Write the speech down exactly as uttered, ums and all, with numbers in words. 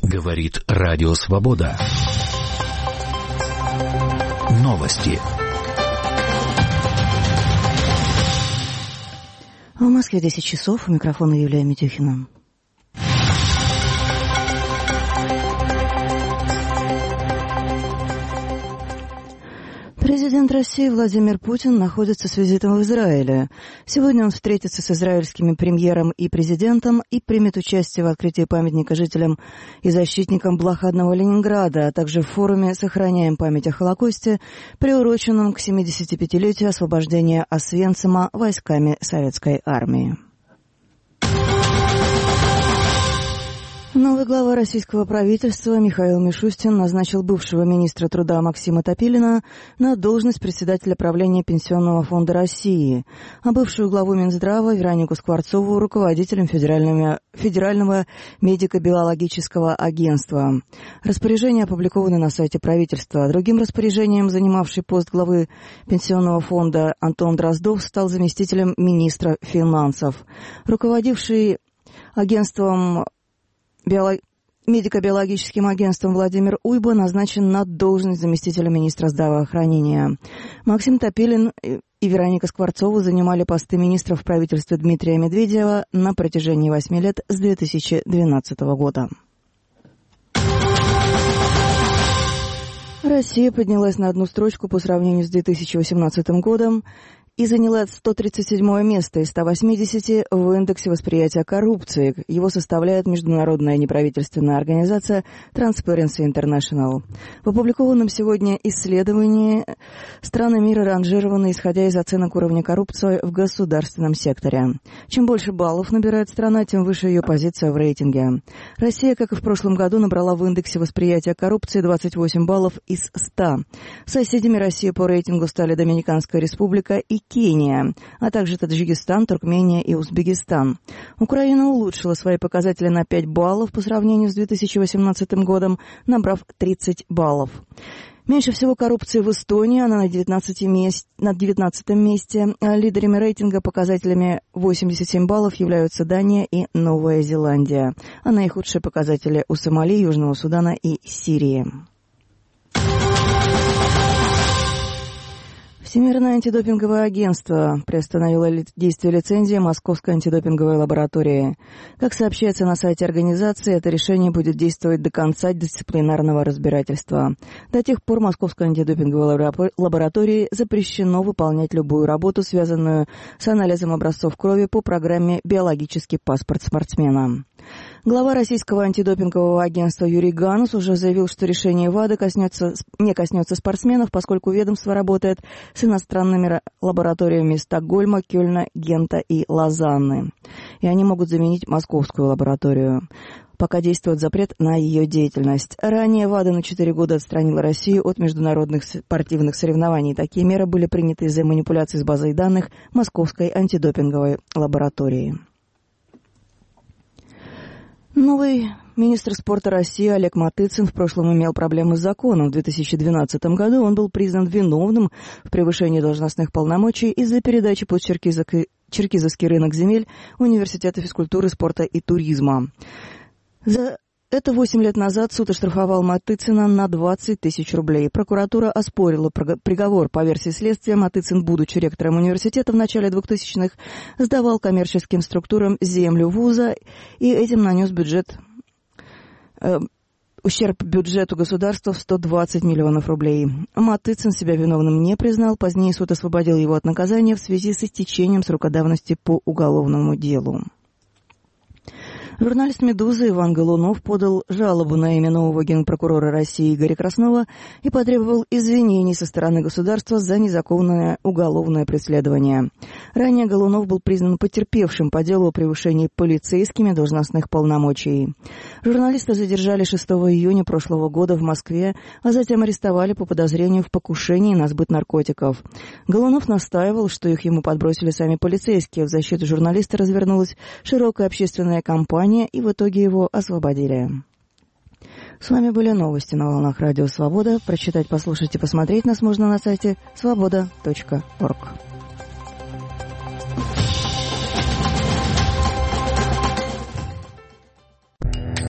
Говорит Радио Свобода. Новости. В Москве десять часов. У микрофона Юлия Митюхина. Президент России Владимир Путин находится с визитом в Израиле. Сегодня он встретится с израильскими премьером и президентом и примет участие в открытии памятника жителям и защитникам блокадного Ленинграда, а также в форуме «Сохраняем память о Холокосте», приуроченном к семидесятипятилетию освобождения Освенцима войсками Советской армии. Новый глава российского правительства Михаил Мишустин назначил бывшего министра труда Максима Топилина на должность председателя правления Пенсионного фонда России, а бывшую главу Минздрава Веронику Скворцову руководителем Федерального медико-биологического агентства. Распоряжение опубликовано на сайте правительства. Другим распоряжением занимавший пост главы Пенсионного фонда Антон Дроздов стал заместителем министра финансов. Руководивший агентством Биолог... медико-биологическим агентством Владимир Уйба назначен на должность заместителя министра здравоохранения. Максим Топилин и Вероника Скворцова занимали посты министров в правительстве Дмитрия Медведева на протяжении восьми лет с две тысячи двенадцатого года. Россия поднялась на одну строчку по сравнению с две тысячи восемнадцатым годом и заняла сто тридцать седьмое место из ста восьмидесяти в индексе восприятия коррупции. Его составляет международная неправительственная организация Transparency International. В опубликованном сегодня исследовании страны мира ранжированы, исходя из оценок уровня коррупции в государственном секторе. Чем больше баллов набирает страна, тем выше ее позиция в рейтинге. Россия, как и в прошлом году, набрала в индексе восприятия коррупции двадцать восемь баллов из ста. Соседями России по рейтингу стали Доминиканская республика и Кения, а также Таджикистан, Туркмения и Узбекистан. Украина улучшила свои показатели на пять баллов по сравнению с две тысячи восемнадцатым годом, набрав тридцать баллов. Меньше всего коррупции в Эстонии, она на девятнадцатом месте, на девятнадцатом месте. Лидерами рейтинга показателями восемьдесят семь баллов являются Дания и Новая Зеландия, а наихудшие показатели у Сомали, Южного Судана и Сирии. Всемирное антидопинговое агентство приостановило действие лицензии Московской антидопинговой лаборатории. Как сообщается на сайте организации, это решение будет действовать до конца дисциплинарного разбирательства. До тех пор Московской антидопинговой лаборатории запрещено выполнять любую работу, связанную с анализом образцов крови по программе «Биологический паспорт спортсмена». Глава российского антидопингового агентства Юрий Ганус уже заявил, что решение ВАДА коснется, не коснется спортсменов, поскольку ведомство работает с иностранными лабораториями Стокгольма, Кёльна, Гента и Лозанны. И они могут заменить московскую лабораторию, пока действует запрет на ее деятельность. Ранее ВАДА на четыре года отстранила Россию от международных спортивных соревнований. Такие меры были приняты из-за манипуляций с базой данных Московской антидопинговой лаборатории. Новый министр спорта России Олег Матыцин в прошлом имел проблемы с законом. В две тысячи двенадцатом году он был признан виновным в превышении должностных полномочий из-за передачи под Черкизовский рынок земель Университета физкультуры, спорта и туризма. За это восемь лет назад суд оштрафовал Матыцина на двадцать тысяч рублей. Прокуратура оспорила приговор. По версии следствия, Матыцин, будучи ректором университета в начале двухтысячных, сдавал коммерческим структурам землю вуза и этим нанес бюджет, э, ущерб бюджету государства в сто двадцать миллионов рублей. Матыцин себя виновным не признал. Позднее суд освободил его от наказания в связи с истечением срока давности по уголовному делу. Журналист «Медузы» Иван Голунов подал жалобу на имя нового генпрокурора России Игоря Краснова и потребовал извинений со стороны государства за незаконное уголовное преследование. Ранее Голунов был признан потерпевшим по делу о превышении полицейскими должностных полномочий. Журналиста задержали шестого июня прошлого года в Москве, а затем арестовали по подозрению в покушении на сбыт наркотиков. Голунов настаивал, что их ему подбросили сами полицейские. В защиту журналиста развернулась широкая общественная кампания, и в итоге его освободили. С вами были новости на волнах Радио Свобода. Прочитать, послушать и посмотреть нас можно на сайте свобода точка орг.